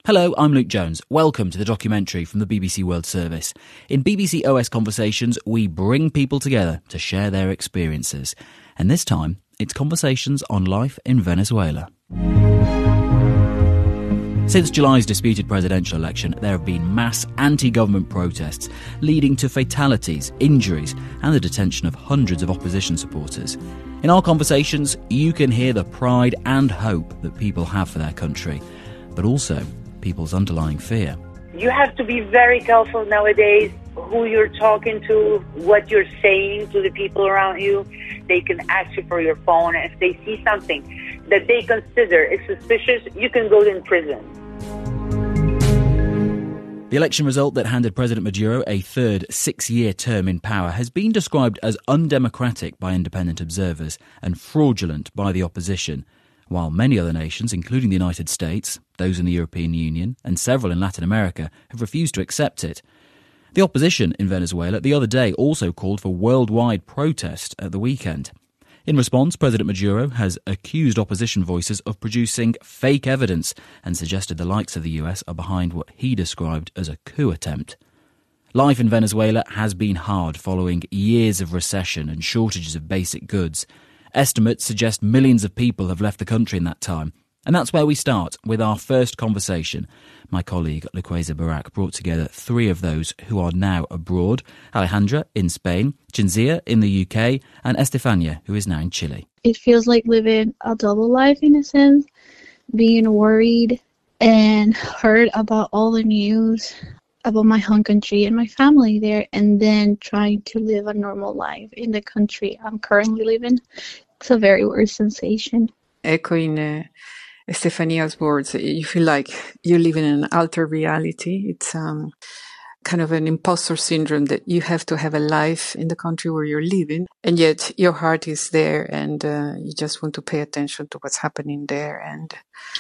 Hello, I'm Luke Jones. Welcome to the documentary from the BBC World Service. In BBC OS Conversations, we bring people together to share their experiences. And this time, it's conversations on life in Venezuela. Since July's disputed presidential election, there have been mass anti-government protests leading to fatalities, injuries and the detention of hundreds of opposition supporters. In our conversations, you can hear the pride and hope that people have for their country, but also people's underlying fear. You have to be very careful nowadays who you're talking to, what you're saying to the people around you. They can ask you for your phone, and if they see something that they consider is suspicious, you can go in prison. The election result that handed President Maduro a third 6-year term in power has been described as undemocratic by independent observers and fraudulent by the opposition, while many other nations, including the United States, those in the European Union and several in Latin America, have refused to accept it. The opposition in Venezuela the other day also called for worldwide protest at the weekend. In response, President Maduro has accused opposition voices of producing fake evidence and suggested the likes of the US are behind what he described as a coup attempt. Life in Venezuela has been hard following years of recession and shortages of basic goods. Estimates suggest millions of people have left the country in that time. And that's where we start with our first conversation. My colleague Luqueza Barak brought together three of those who are now abroad: Alejandra in Spain, Cinzia in the UK, and Estefania, who is now in Chile. It feels like living a double life in a sense, being worried and heard about all the news about my home country and my family there, and then trying to live a normal life in the country I'm currently living. It's a very weird sensation. Echoing Estefania's words, you feel like you live in an altered reality. It's kind of an imposter syndrome that you have to have a life in the country where you're living, and yet your heart is there, and you just want to pay attention to what's happening there, and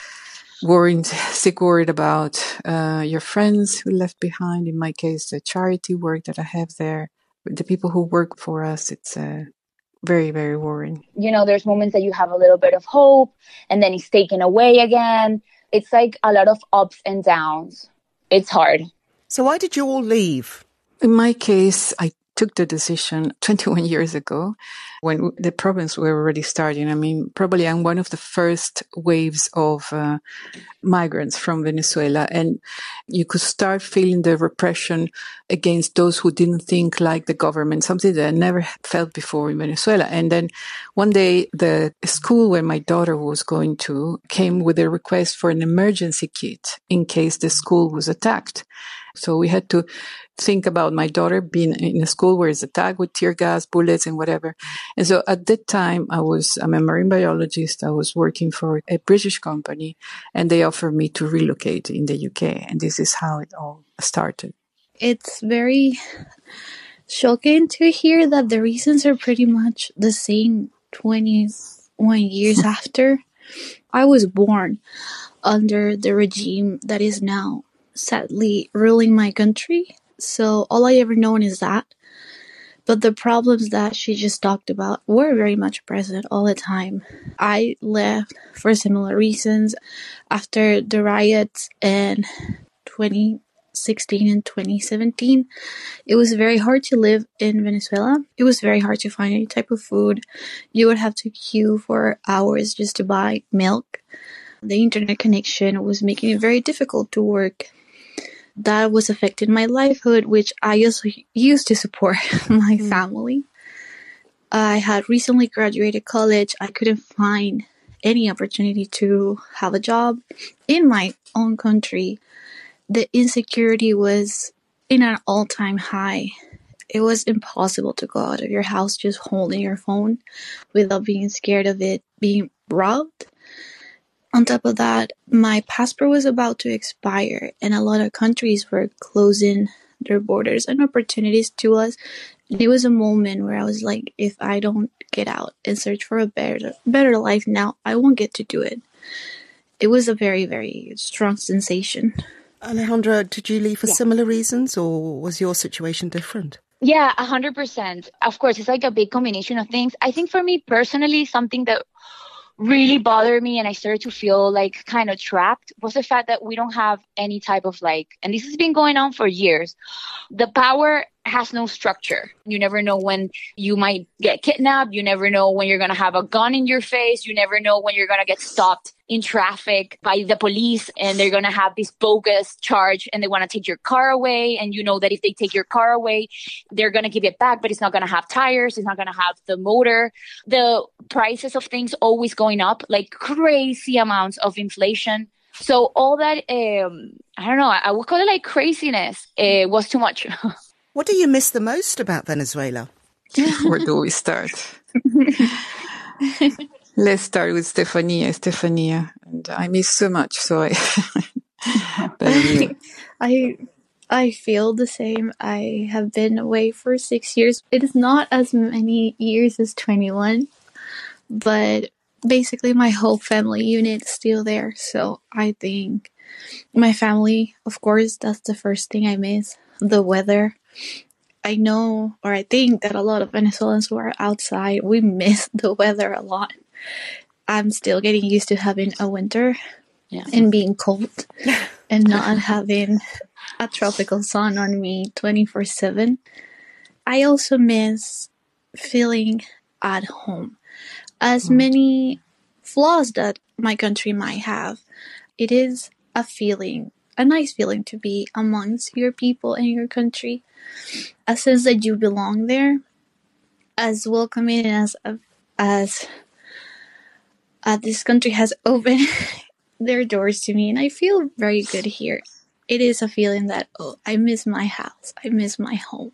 sick worried about your friends who left behind. In my case, the charity work that I have there, the people who work for us, it's very, very worrying. You know, there's moments that you have a little bit of hope and then it's taken away again. It's like a lot of ups and downs. It's hard. So why did you all leave? In my case, I took the decision 21 years ago when the problems were already starting. I mean, probably I'm one of the first waves of migrants from Venezuela, and you could start feeling the repression against those who didn't think like the government, something that I never felt before in Venezuela. And then one day, the school where my daughter was going to came with a request for an emergency kit in case the school was attacked. So we had to think about my daughter being in a school where it's attacked with tear gas, bullets and whatever. And so at that time, I'm a marine biologist. I was working for a British company, and they offered me to relocate in the UK. And this is how it all started. It's very shocking to hear that the reasons are pretty much the same 21 years after. I was born under the regime that is now sadly ruling my country. So all I ever known is that. But the problems that she just talked about were very much present all the time. I left for similar reasons. After the riots in 2016 and 2017, it was very hard to live in Venezuela. It was very hard to find any type of food. You would have to queue for hours just to buy milk. The internet connection was making it very difficult to work. That was affecting my livelihood, which I also used to support my family. I had recently graduated college. I couldn't find any opportunity to have a job in my own country. The insecurity was in an all-time high. It was impossible to go out of your house just holding your phone without being scared of it being robbed. On top of that, my passport was about to expire, and a lot of countries were closing their borders and opportunities to us. And it was a moment where I was like, if I don't get out and search for a better life now, I won't get to do it. It was a very, very strong sensation. Alejandra, did you leave for similar reasons, or was your situation different? Yeah, 100%. Of course, it's like a big combination of things. I think for me personally, something that really bothered me and I started to feel like kind of trapped was the fact that we don't have any type of like, and this has been going on for years. The power has no structure. You never know when you might get kidnapped. You never know when you're going to have a gun in your face. You never know when you're going to get stopped in traffic by the police and they're going to have this bogus charge and they want to take your car away. And you know that if they take your car away, they're going to give it back, but it's not going to have tires. It's not going to have the motor. The prices of things always going up, like crazy amounts of inflation. So all that, I don't know, I would call it like craziness. It was too much. What do you miss the most about Venezuela? Where do we start? Let's start with Stefania. And I miss so much, so I feel the same. I have been away for 6 years. It is not as many years as 21, but basically my whole family unit is still there. So I think my family, of course, that's the first thing I miss. The weather. I know, or I think that a lot of Venezuelans who are outside, we miss the weather a lot. I'm still getting used to having a winter and being cold and not having a tropical sun on me 24/7. I also miss feeling at home. As many flaws that my country might have, it is a nice feeling to be amongst your people and your country. A sense that you belong there, as welcoming as this country has opened their doors to me, and I feel very good here. It is a feeling that, I miss my house, I miss my home.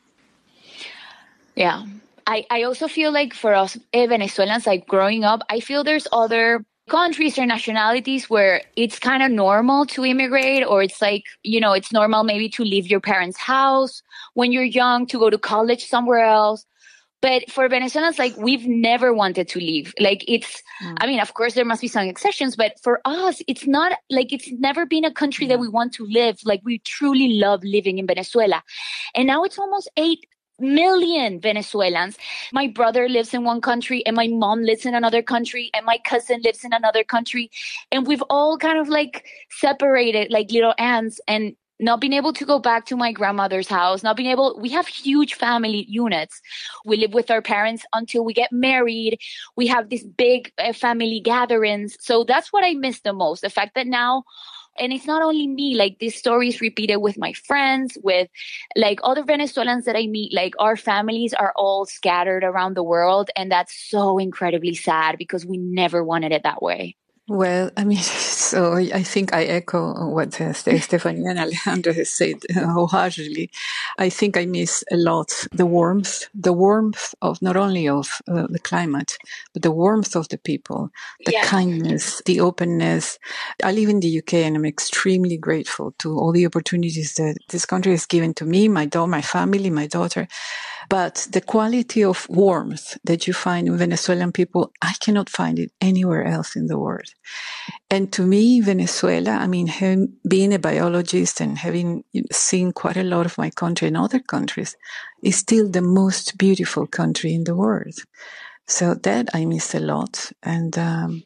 Yeah. I also feel like for us Venezuelans, like growing up, I feel there's other countries or nationalities where it's kind of normal to immigrate, or it's like, it's normal maybe to leave your parents' house when you're young, to go to college somewhere else. But for Venezuelans, like, we've never wanted to leave. Like, I mean, of course, there must be some exceptions, but for us, it's not like, it's never been a country that we want to live. Like, we truly love living in Venezuela. And now it's almost 8 million Venezuelans. My brother lives in one country and my mom lives in another country and my cousin lives in another country. And we've all kind of like separated like little ants and not being able to go back to my grandmother's house, we have huge family units. We live with our parents until we get married. We have these big family gatherings. So that's what I miss the most. The fact that now, and it's not only me, like this story is repeated with my friends, with like other Venezuelans that I meet, like our families are all scattered around the world. And that's so incredibly sad because we never wanted it that way. Well, I mean, so I think I echo what Stefania and Alejandra has said wholeheartedly. I think I miss a lot the warmth of not only of the climate, but the warmth of the people, the kindness, the openness. I live in the UK and I'm extremely grateful to all the opportunities that this country has given to me, my family, my daughter. But the quality of warmth that you find in Venezuelan people, I cannot find it anywhere else in the world. And to me, Venezuela, I mean, being a biologist and having seen quite a lot of my country and other countries, is still the most beautiful country in the world. So that I miss a lot. And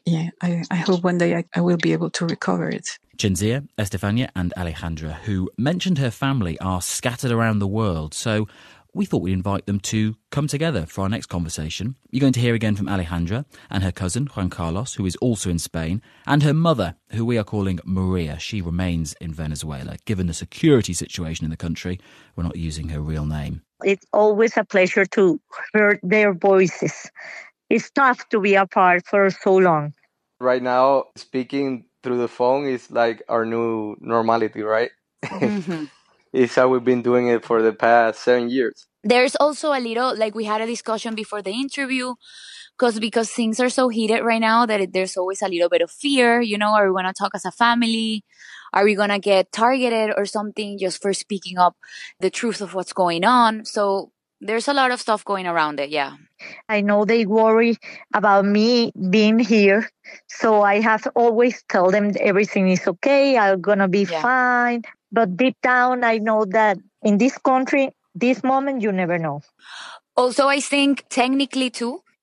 I hope one day I will be able to recover it. Cinzia, Estefania and Alejandra, who mentioned her family are scattered around the world. So we thought we'd invite them to come together for our next conversation. You're going to hear again from Alejandra and her cousin, Juan Carlos, who is also in Spain, and her mother, who we are calling Maria. She remains in Venezuela. Given the security situation in the country, we're not using her real name. It's always a pleasure to hear their voices. It's tough to be apart for so long. Right now, speaking through the phone is like our new normality, right? Mm-hmm. It's how we've been doing it for the past 7 years. There's also a little, like we had a discussion before the interview, because things are so heated right now that there's always a little bit of fear. Are we going to talk as a family? Are we going to get targeted or something just for speaking up the truth of what's going on? So there's a lot of stuff going around it, yeah. I know they worry about me being here. So I have always tell them everything is okay. I'm going to be fine. But deep down, I know that in this country, this moment, you never know. Also, I think technically, too,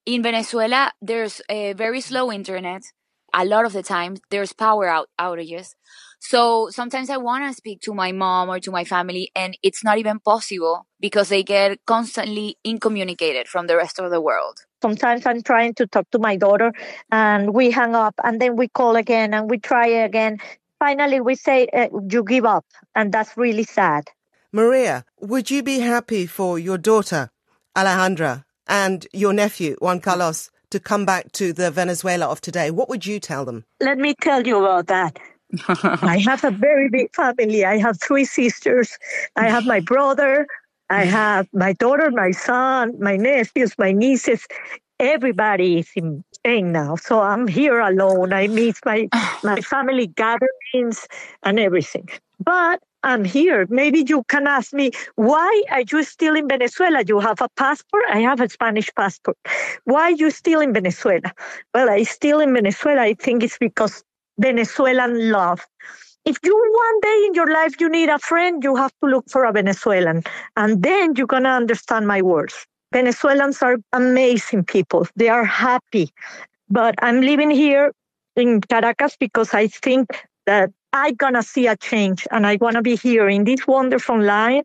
In Venezuela, there's a very slow internet. A lot of the time, there's power outages. So sometimes I want to speak to my mom or to my family, and it's not even possible because they get constantly incommunicated from the rest of the world. Sometimes I'm trying to talk to my daughter and we hang up and then we call again and we try again. Finally, we say, you give up. And that's really sad. Maria, would you be happy for your daughter, Alejandra, and your nephew, Juan Carlos, to come back to the Venezuela of today? What would you tell them? Let me tell you about that. I have a very big family. I have 3 sisters. I have my brother. I have my daughter, my son, my nephews, my nieces. Everybody is in Spain now. So I'm here alone. I miss my family gatherings and everything. But I'm here. Maybe you can ask me, why are you still in Venezuela? You have a passport? I have a Spanish passport. Why are you still in Venezuela? Well, I'm still in Venezuela. I think it's because Venezuelan love. If you one day in your life you need a friend, you have to look for a Venezuelan. And then you're going to understand my words. Venezuelans are amazing people. They are happy. But I'm living here in Caracas because I think that I'm going to see a change. And I want to be here in this wonderful land,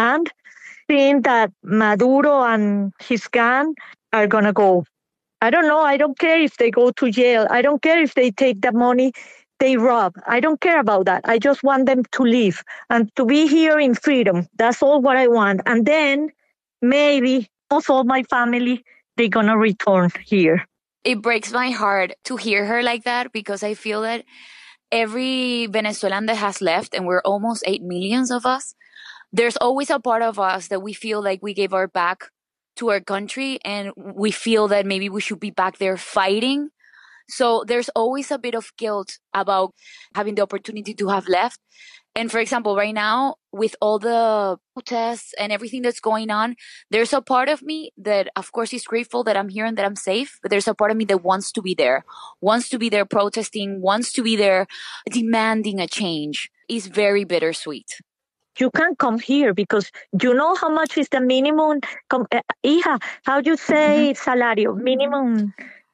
seeing that Maduro and his gang are going to go. I don't know. I don't care if they go to jail. I don't care if they take the money they rob. I don't care about that. I just want them to live and to be here in freedom. That's all what I want. And then maybe also my family, they're going to return here. It breaks my heart to hear her like that because I feel that every Venezuelan that has left, and we're almost 8 million of us, there's always a part of us that we feel like we gave our back to our country and we feel that maybe we should be back there fighting. So there's always a bit of guilt about having the opportunity to have left. And for example, right now, with all the protests and everything that's going on, there's a part of me that, of course, is grateful that I'm here and that I'm safe. But there's a part of me that wants to be there protesting, wants to be there demanding a change. It's very bittersweet. You can't come here because you know how much is the minimum, hija, how you say salario, minimum?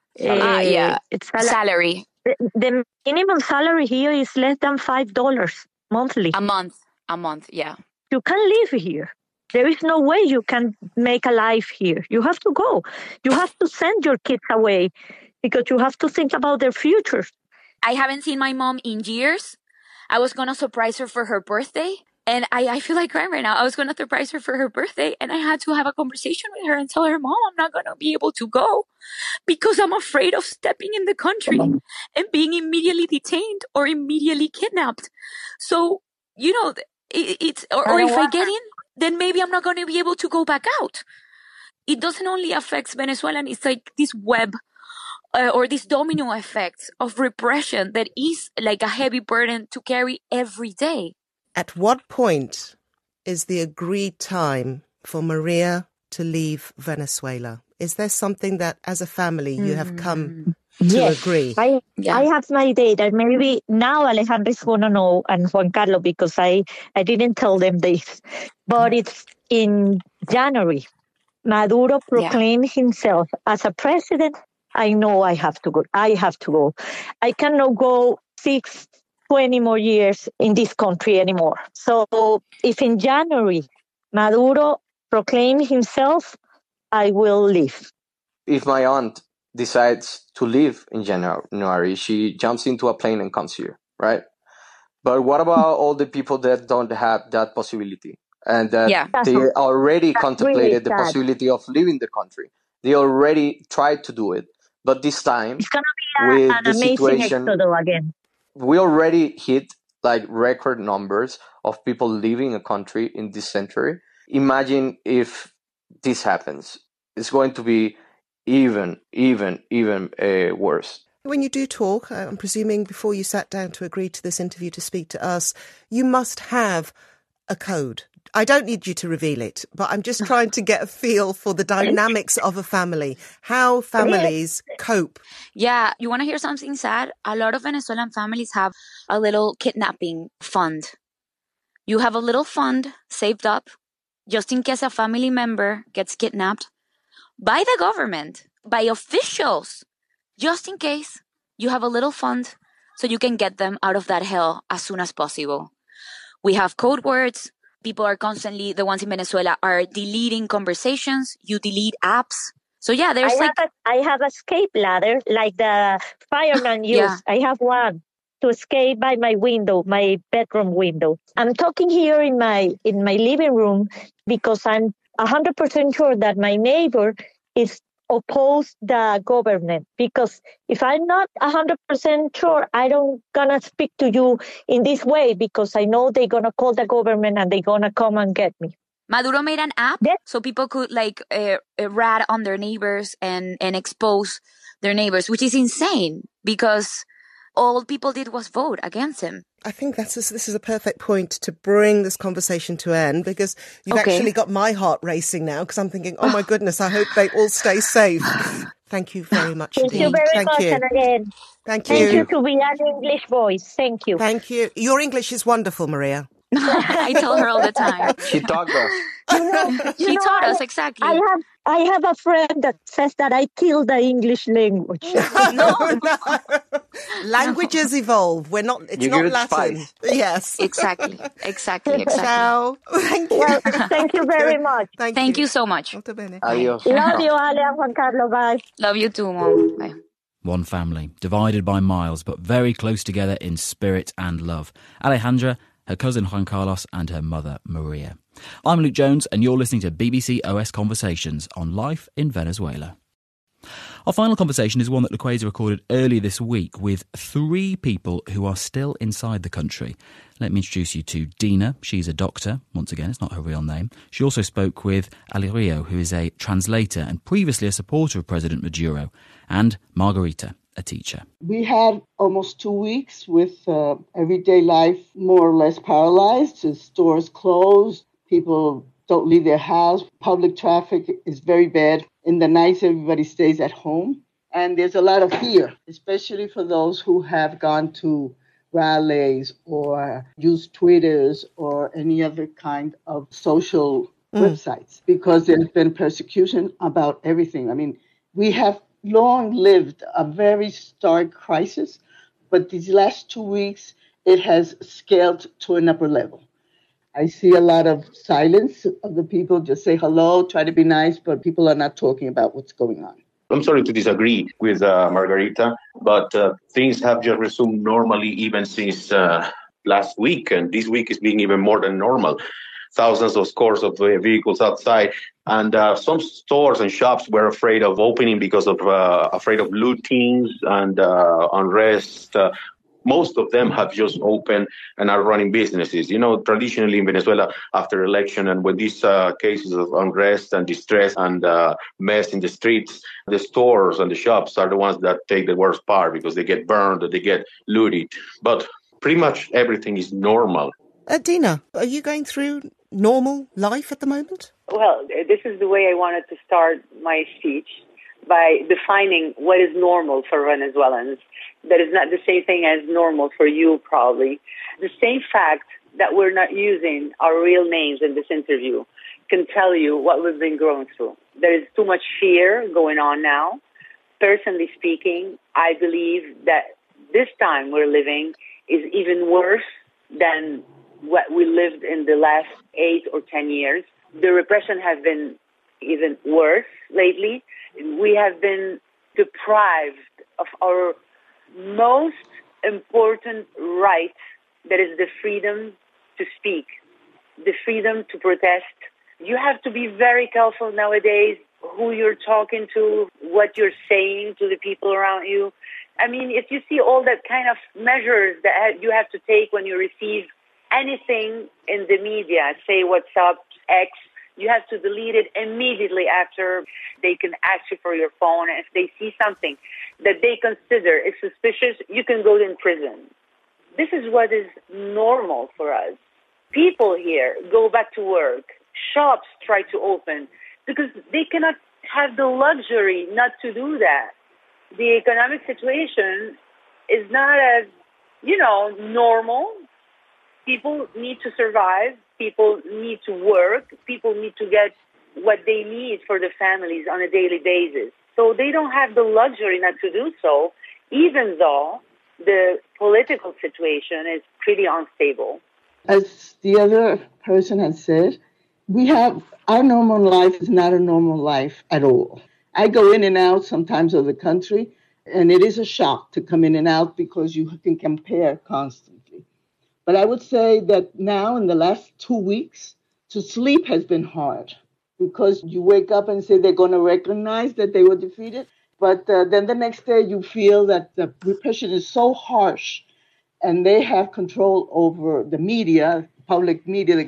It's salary. The minimum salary here is less than $5 monthly. A month, yeah. You can't live here. There is no way you can make a life here. You have to go. You have to send your kids away because you have to think about their futures. I haven't seen my mom in years. I was going to surprise her for her birthday. And I feel like crying right now. I was going to surprise her for her birthday. And I had to have a conversation with her and tell her, Mom, I'm not going to be able to go because I'm afraid of stepping in the country and being immediately detained or immediately kidnapped. So, you know, if I get in, then maybe I'm not going to be able to go back out. It doesn't only affect Venezuelan. It's like this web or this domino effect of repression that is like a heavy burden to carry every day. At what point is the agreed time for Maria to leave Venezuela? Is there something that, as a family, you have come to agree? I have my date, and maybe now Alejandra is going to know, and Juan Carlos, because I didn't tell them this. But it's in January. Maduro proclaimed himself as a president. I know I have to go. I cannot go 20 more years in this country anymore. So if in January Maduro proclaims himself, I will leave. If my aunt decides to leave in January, she jumps into a plane and comes here, right? But what about all the people that don't have that possibility and that they already contemplated really the possibility of leaving the country? They already tried to do it. But this time, it's going to be an amazing exodus again. We already hit like record numbers of people leaving a country in this century. Imagine if this happens. It's going to be even worse. When you do talk, I'm presuming before you sat down to agree to this interview to speak to us, you must have a code. I don't need you to reveal it, but I'm just trying to get a feel for the dynamics of a family, how families cope. Yeah, you want to hear something sad? A lot of Venezuelan families have a little kidnapping fund. You have a little fund saved up just in case a family member gets kidnapped by the government. by officials, just in case you have a little fund so you can get them out of that hell as soon as possible. We have code words. People are constantly, the ones in Venezuela are deleting conversations. You delete apps. So yeah, there's I have a escape ladder like the fireman used. Yeah. I have one to escape by my window, my bedroom window. I'm talking here in my living room because I'm 100% sure that my neighbor is opposed the government. Because if I'm not 100% sure, I don't gonna speak to you in this way because I know they're gonna call the government and they're gonna come and get me. Maduro made an app so people could rat on their neighbors and expose their neighbors, which is insane because all people did was vote against him. I think this is a perfect point to bring this conversation to end, because you've actually got my heart racing now, because I'm thinking, oh my goodness, I hope they all stay safe. Thank you very much. Thank you very much, and again, Thank you. Thank you to be an English voice. Thank you. Thank you. Your English is wonderful, Maria. I tell her all the time. She taught us. She taught us, exactly. I have a friend that says that I killed the English language. No. Languages evolve. It's not Latin. Spice. Yes. Exactly. Ciao. Thank you. Well, thank you very much. Thank you so much. Adios. Love you, Ale and Juan Carlos. Bye. Love you too, Mom. Bye. One family, divided by miles, but very close together in spirit and love. Alejandra, her cousin Juan Carlos, and her mother Maria. I'm Luke Jones, and you're listening to BBC OS Conversations on life in Venezuela. Our final conversation is one that Loquaza recorded earlier this week with 3 people who are still inside the country. Let me introduce you to Dina. She's a doctor. Once again, it's not her real name. She also spoke with Alirio, who is a translator and previously a supporter of President Maduro, and Margarita, a teacher. We had almost 2 weeks with everyday life more or less paralyzed. The stores closed. People don't leave their house. Public traffic is very bad. In the nights, everybody stays at home. And there's a lot of fear, especially for those who have gone to rallies or used Twitters or any other kind of social websites, because there's been persecution about everything. I mean, we have long lived a very stark crisis, but these last 2 weeks, it has scaled to an upper level. I see a lot of silence of the people, just say hello, try to be nice, but people are not talking about what's going on. I'm sorry to disagree with Margarita, but things have just resumed normally even since last week, and this week is being even more than normal. Thousands of scores of vehicles outside, and some stores and shops were afraid of opening because of afraid of lootings and unrest. Most of them have just opened and are running businesses. You know, traditionally in Venezuela, after election and when these cases of unrest and distress and mess in the streets, the stores and the shops are the ones that take the worst part because they get burned or they get looted. But pretty much everything is normal. Dina, are you going through normal life at the moment? Well, this is the way I wanted to start my speech, by defining what is normal for Venezuelans. That is not the same thing as normal for you, probably. The same fact that we're not using our real names in this interview can tell you what we've been going through. There is too much fear going on now. Personally speaking, I believe that this time we're living is even worse than what we lived in the last 8 or 10 years. The repression has been even worse lately. We have been deprived of our most important right, that is the freedom to speak, the freedom to protest. You have to be very careful nowadays who you're talking to, what you're saying to the people around you. I mean, if you see all that kind of measures that you have to take when you receive anything in the media, say WhatsApp, X, you have to delete it immediately after. They can ask you for your phone. And if they see something that they consider is suspicious, you can go in prison. This is what is normal for us. People here go back to work. Shops try to open because they cannot have the luxury not to do that. The economic situation is not as, normal. People need to survive. People need to work. People need to get what they need for their families on a daily basis. So they don't have the luxury not to do so, even though the political situation is pretty unstable. As the other person has said, our normal life is not a normal life at all. I go in and out sometimes of the country, and it is a shock to come in and out because you can compare constantly. But I would say that now in the last 2 weeks, to sleep has been hard because you wake up and say they're going to recognize that they were defeated. But then the next day you feel that the repression is so harsh and they have control over the media, public media.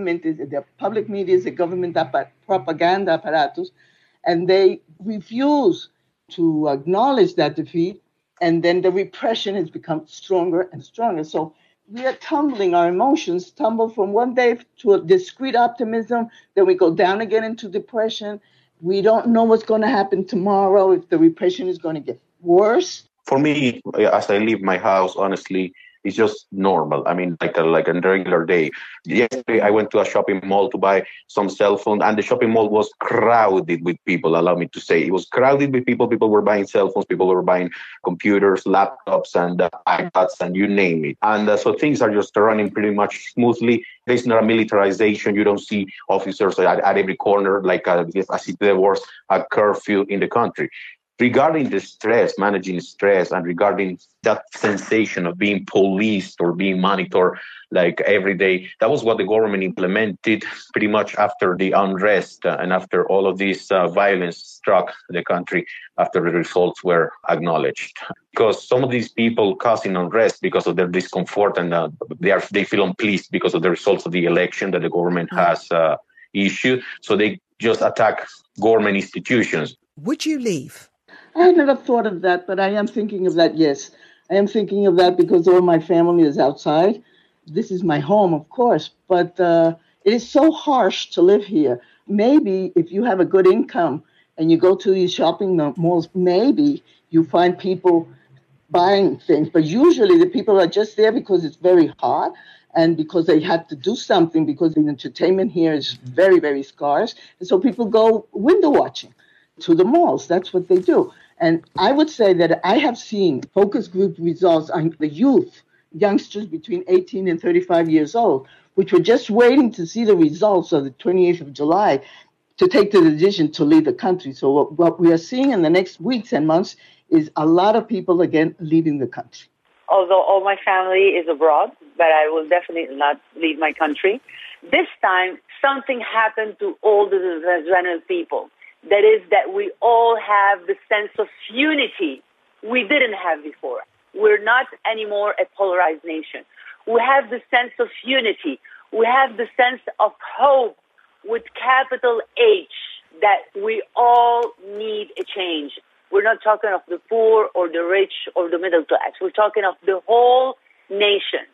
The public media is the government propaganda apparatus, and they refuse to acknowledge that defeat. And then the repression has become stronger and stronger. So we are tumbling, our emotions tumble from one day to a discrete optimism, then we go down again into depression. We don't know what's going to happen tomorrow, if the repression is going to get worse. For me, as I leave my house, honestly, it's just normal. I mean, like a regular day. Yesterday, I went to a shopping mall to buy some cell phone, and the shopping mall was crowded with people, allow me to say. It was crowded with people. People were buying cell phones. People were buying computers, laptops, and iPads, and you name it. And so things are just running pretty much smoothly. There's not a militarization. You don't see officers at every corner like as if there was a curfew in the country. Regarding the stress, managing stress, and regarding that sensation of being policed or being monitored like every day, that was what the government implemented pretty much after the unrest and after all of this violence struck the country after the results were acknowledged. Because some of these people causing unrest because of their discomfort and they feel unpleased because of the results of the election that the government has issued. So they just attack government institutions. Would you leave? I had never thought of that, but I am thinking of that, yes. I am thinking of that because all my family is outside. This is my home, of course, but it is so harsh to live here. Maybe if you have a good income and you go to these shopping malls, maybe you find people buying things. But usually the people are just there because it's very hot and because they had to do something because the entertainment here is very, very scarce. And so people go window watching to the malls. That's what they do. And I would say that I have seen focus group results on the youth, youngsters between 18 and 35 years old, which were just waiting to see the results of the 28th of July to take the decision to leave the country. So what we are seeing in the next weeks and months is a lot of people, again, leaving the country. Although all my family is abroad, but I will definitely not leave my country. This time, something happened to all the Venezuelan people. That is that we all have the sense of unity we didn't have before. We're not anymore a polarized nation. We have the sense of unity. We have the sense of hope with capital H that we all need a change. We're not talking of the poor or the rich or the middle class. We're talking of the whole nation.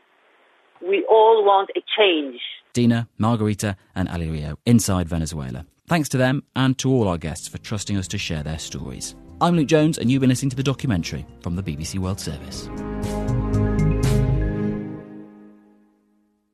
We all want a change. Dina, Margarita and Alirio inside Venezuela. Thanks to them and to all our guests for trusting us to share their stories. I'm Luke Jones and you've been listening to The Documentary from the BBC World Service.